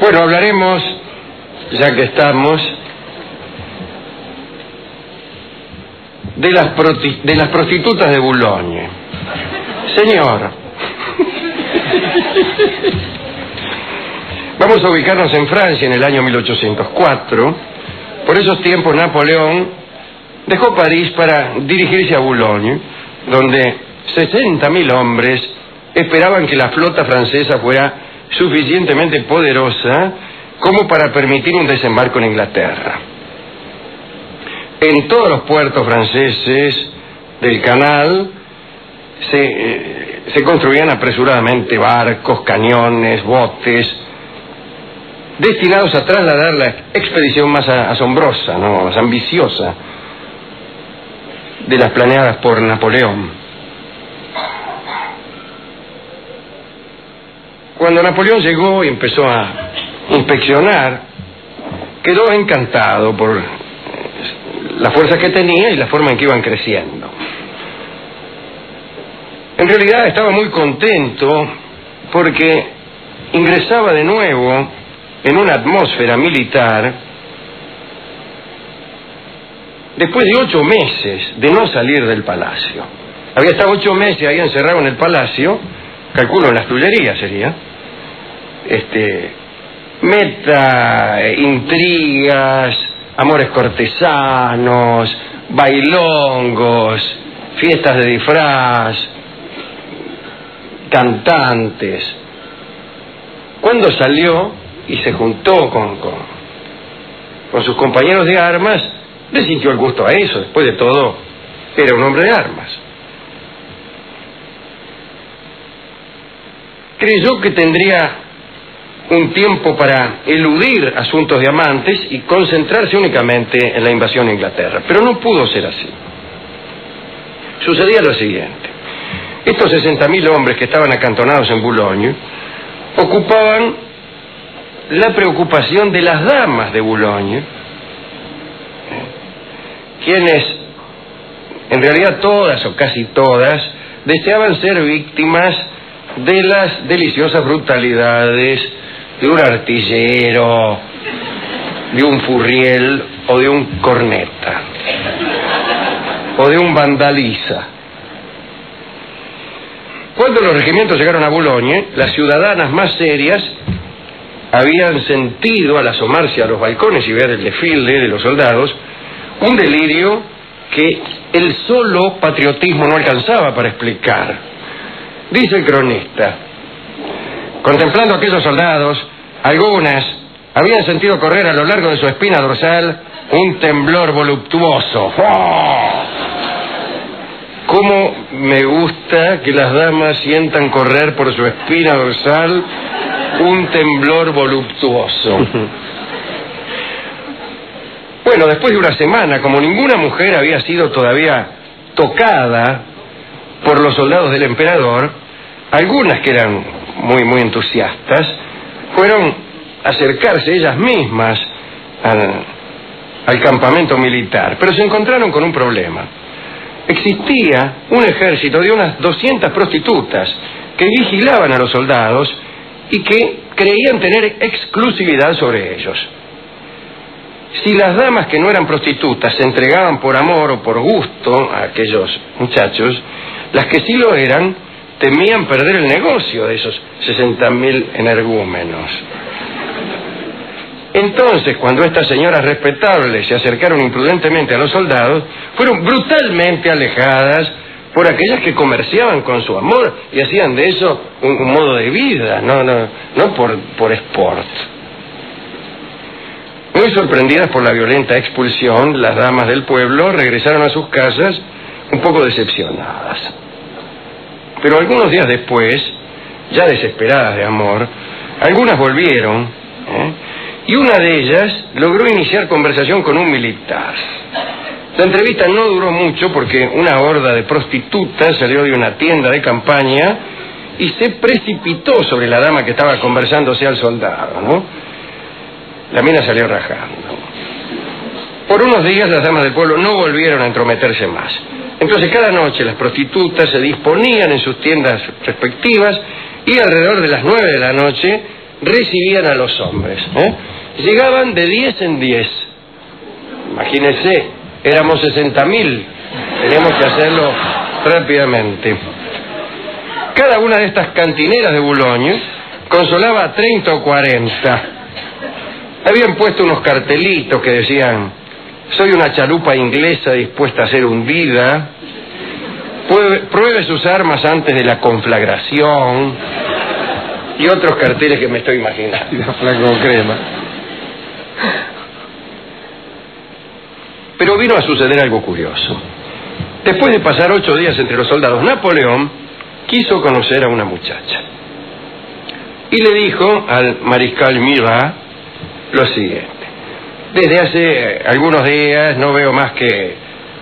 Bueno, hablaremos, ya que estamos, de las prostitutas de Boulogne. Señor, vamos a ubicarnos en Francia en el año 1804. Por esos tiempos Napoleón dejó París para dirigirse a Boulogne, donde 60.000 hombres esperaban que la flota francesa fuera suficientemente poderosa como para permitir un desembarco en Inglaterra. En todos los puertos franceses del canal se construían apresuradamente barcos, cañones, botes, destinados a trasladar la expedición más asombrosa, ¿no?, más ambiciosa de las planeadas por Napoleón. Cuando Napoleón llegó y empezó a inspeccionar, quedó encantado por la fuerza que tenía y la forma en que iban creciendo. En realidad estaba muy contento porque ingresaba de nuevo en una atmósfera militar después de 8 meses de no salir del palacio. Había estado 8 meses ahí encerrado en el palacio, calculo en las Tullerías sería, intrigas, amores cortesanos, bailongos, fiestas de disfraz, cantantes. Cuando salió y se juntó con sus compañeros de armas, le sintió el gusto a eso. Después de todo, era un hombre de armas. Creyó que tendría un tiempo para eludir asuntos de amantes y concentrarse únicamente en la invasión a Inglaterra. Pero no pudo ser así. Sucedía lo siguiente. Estos 60.000 hombres que estaban acantonados en Boulogne ocupaban la preocupación de las damas de Boulogne, quienes, en realidad todas o casi todas, deseaban ser víctimas de las deliciosas brutalidades de un artillero, de un furriel o de un corneta o de un vandaliza. Cuando los regimientos llegaron a Boulogne, las ciudadanas más serias habían sentido, al asomarse a los balcones y ver el desfile de los soldados, un delirio que el solo patriotismo no alcanzaba para explicar. Dice el cronista: contemplando a aquellos soldados, algunas habían sentido correr a lo largo de su espina dorsal un temblor voluptuoso. ¡Oh! ¿Cómo me gusta que las damas sientan correr por su espina dorsal un temblor voluptuoso? Bueno, después de una semana, como ninguna mujer había sido todavía tocada por los soldados del emperador, algunas que eran muy entusiastas fueron a acercarse ellas mismas al campamento militar, pero se encontraron con un problema. Existía un ejército de unas 200 prostitutas que vigilaban a los soldados y que creían tener exclusividad sobre ellos. Si las damas que no eran prostitutas se entregaban por amor o por gusto a aquellos muchachos, las que sí lo eran temían perder el negocio de esos 60.000 energúmenos. Entonces, cuando estas señoras respetables se acercaron imprudentemente a los soldados, fueron brutalmente alejadas por aquellas que comerciaban con su amor y hacían de eso un modo de vida, no por sport. Muy sorprendidas por la violenta expulsión, las damas del pueblo regresaron a sus casas un poco decepcionadas. Pero algunos días después, ya desesperadas de amor, algunas volvieron, y una de ellas logró iniciar conversación con un militar. La entrevista no duró mucho porque una horda de prostitutas salió de una tienda de campaña y se precipitó sobre la dama que estaba conversándose al soldado, ¿no? La mina salió rajando. Por unos días las damas del pueblo no volvieron a entrometerse más. Entonces cada noche las prostitutas se disponían en sus tiendas respectivas y alrededor de las 9 de la noche recibían a los hombres. Llegaban de 10 en 10. Imagínense, éramos 60.000. Teníamos que hacerlo rápidamente. Cada una de estas cantineras de Boulogne consolaba a 30 o 40. Habían puesto unos cartelitos que decían: soy una chalupa inglesa dispuesta a ser hundida, pruebe sus armas antes de la conflagración, y otros carteles que me estoy imaginando. Y la flaco crema. Pero vino a suceder algo curioso. Después de pasar 8 días entre los soldados, Napoleón quiso conocer a una muchacha y le dijo al mariscal Murat lo siguiente: desde hace algunos días no veo más que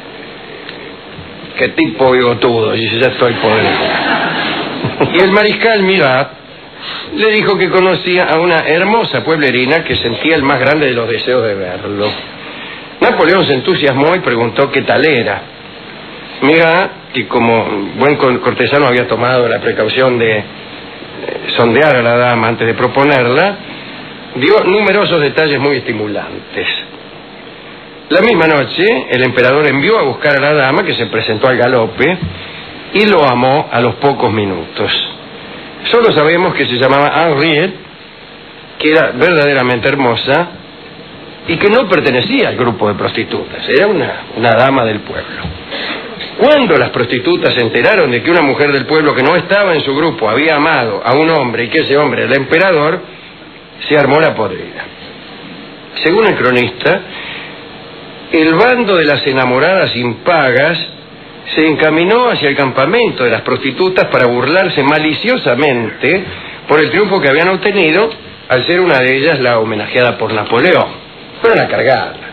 tipo bigotudo, y ya estoy podrido. Y el mariscal Murat le dijo que conocía a una hermosa pueblerina que sentía el más grande de los deseos de verlo. Napoleón se entusiasmó y preguntó qué tal era. Murat, que como buen cortesano había tomado la precaución de sondear a la dama antes de proponerla, dio numerosos detalles muy estimulantes. La misma noche, el emperador envió a buscar a la dama, que se presentó al galope, y lo amó a los pocos minutos. Solo sabemos que se llamaba Henriette, que era verdaderamente hermosa y que no pertenecía al grupo de prostitutas, era una dama del pueblo. Cuando las prostitutas se enteraron de que una mujer del pueblo que no estaba en su grupo había amado a un hombre y que ese hombre era el emperador, se armó la podrida. Según el cronista, el bando de las enamoradas impagas se encaminó hacia el campamento de las prostitutas para burlarse maliciosamente por el triunfo que habían obtenido al ser una de ellas la homenajeada por Napoleón. Fueron a cargarla.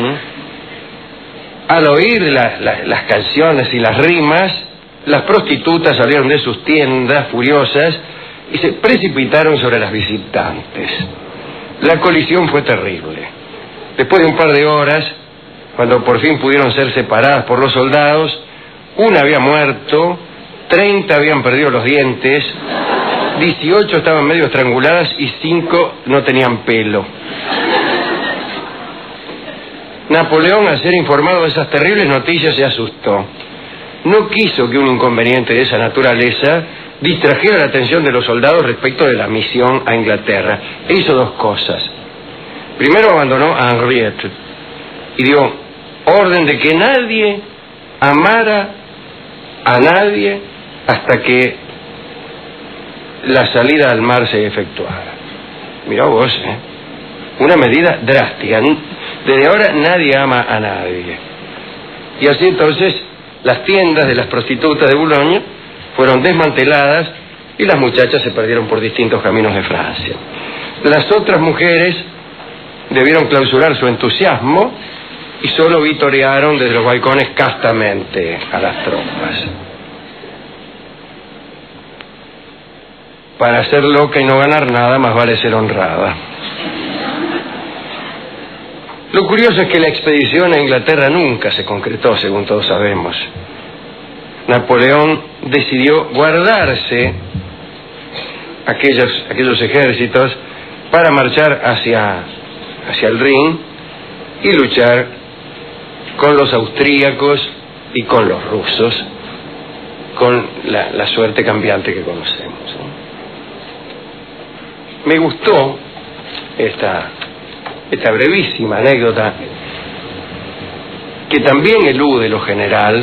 Al oír las canciones y las rimas, las prostitutas salieron de sus tiendas furiosas y se precipitaron sobre las visitantes. La colisión fue terrible. Después de un par de horas, cuando por fin pudieron ser separadas por los soldados, una había muerto, 30 habían perdido los dientes, 18 estaban medio estranguladas y 5 no tenían pelo. Napoleón, al ser informado de esas terribles noticias, se asustó. No quiso que un inconveniente de esa naturaleza distrajera la atención de los soldados respecto de la misión a Inglaterra. E hizo 2 cosas. Primero abandonó a Henriette y dio orden de que nadie amara a nadie hasta que la salida al mar se efectuara. Mirá vos, una medida drástica. Desde ahora nadie ama a nadie. Y así entonces las tiendas de las prostitutas de Boulogne fueron desmanteladas y las muchachas se perdieron por distintos caminos de Francia. Las otras mujeres debieron clausurar su entusiasmo y solo vitorearon desde los balcones castamente a las tropas. Para ser loca y no ganar nada, más vale ser honrada. Lo curioso es que la expedición a Inglaterra nunca se concretó, según todos sabemos. Napoleón decidió guardarse aquellos ejércitos para marchar hacia el Rin y luchar con los austríacos y con los rusos, con la suerte cambiante que conocemos. Me gustó esta brevísima anécdota que también elude lo general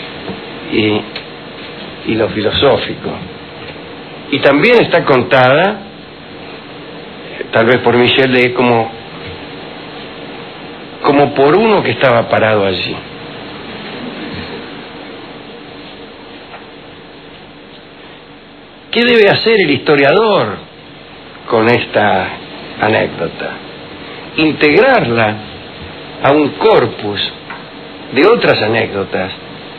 y lo filosófico, y también está contada tal vez por Michelet como por uno que estaba parado allí. ¿Qué debe hacer el historiador con esta anécdota? Integrarla a un corpus de otras anécdotas,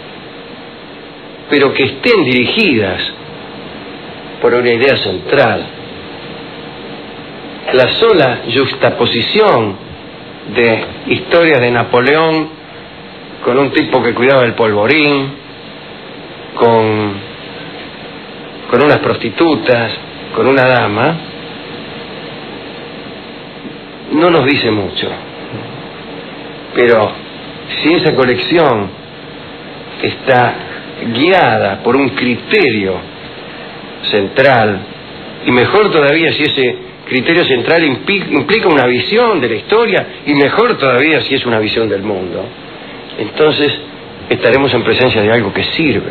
pero que estén dirigidas por una idea central. La sola juxtaposición de historias de Napoleón con un tipo que cuidaba el polvorín, con unas prostitutas, con una dama, no nos dice mucho. Pero si esa colección está guiada por un criterio central, y mejor todavía si ese criterio central implica una visión de la historia, y mejor todavía si es una visión del mundo, entonces estaremos en presencia de algo que sirve.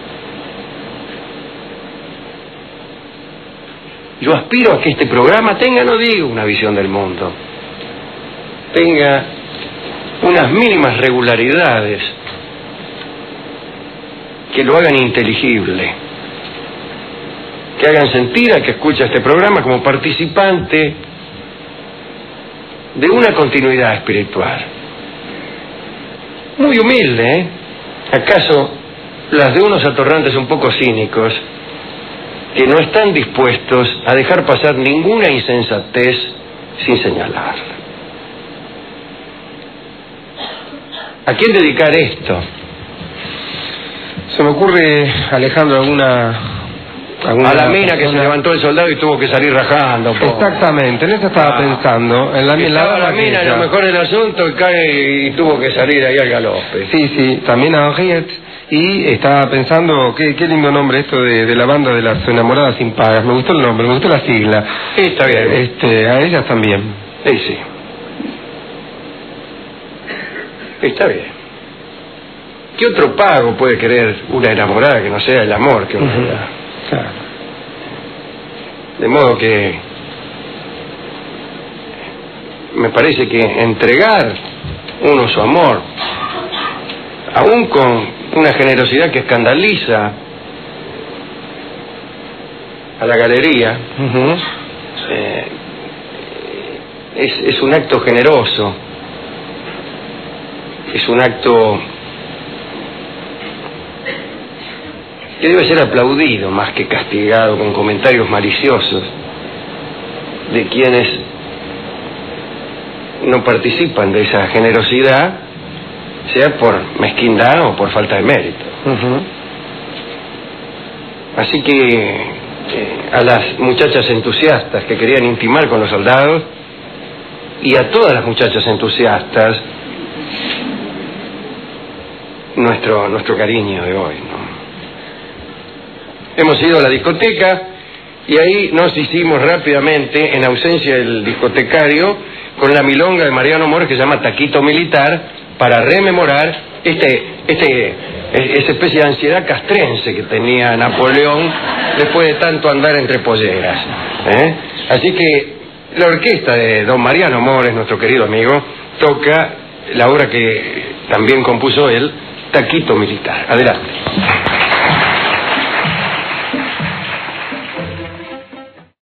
Yo aspiro a que este programa tenga, no digo una visión del mundo, tenga unas mínimas regularidades que lo hagan inteligible, que hagan sentir al que escucha este programa como participante de una continuidad espiritual. Muy humilde, ¿eh? ¿Acaso las de unos atorrantes un poco cínicos que no están dispuestos a dejar pasar ninguna insensatez sin señalarla? ¿A quién dedicar esto? Se me ocurre, Alejandro, alguna a la mina que se levantó el soldado y tuvo que salir rajando. Exactamente, en eso estaba pensando. En la mina, a lo mejor el asunto cae y tuvo que salir ahí al galope. Sí, también a Henriette. Y estaba pensando, qué lindo nombre esto de la banda de las enamoradas impagas. Me gustó el nombre, me gustó la sigla. Sí, está bien. A ellas también. Sí. Está bien. ¿Qué otro pago puede querer una enamorada que no sea el amor que uno le da? Claro. De modo que me parece que entregar uno su amor, aún con una generosidad que escandaliza a la galería, es un acto generoso, es un acto que debe ser aplaudido más que castigado con comentarios maliciosos de quienes no participan de esa generosidad, sea por mezquindad o por falta de mérito. Así que a las muchachas entusiastas que querían intimar con los soldados, y a todas las muchachas entusiastas, nuestro cariño de hoy, ¿no? Hemos ido a la discoteca y ahí nos hicimos rápidamente, en ausencia del discotecario, con la milonga de Mariano Mores que se llama Taquito Militar, para rememorar esa especie de ansiedad castrense que tenía Napoleón después de tanto andar entre polleras. Así que la orquesta de don Mariano Mores, nuestro querido amigo, toca la obra que también compuso él, Taquito Militar. Adelante.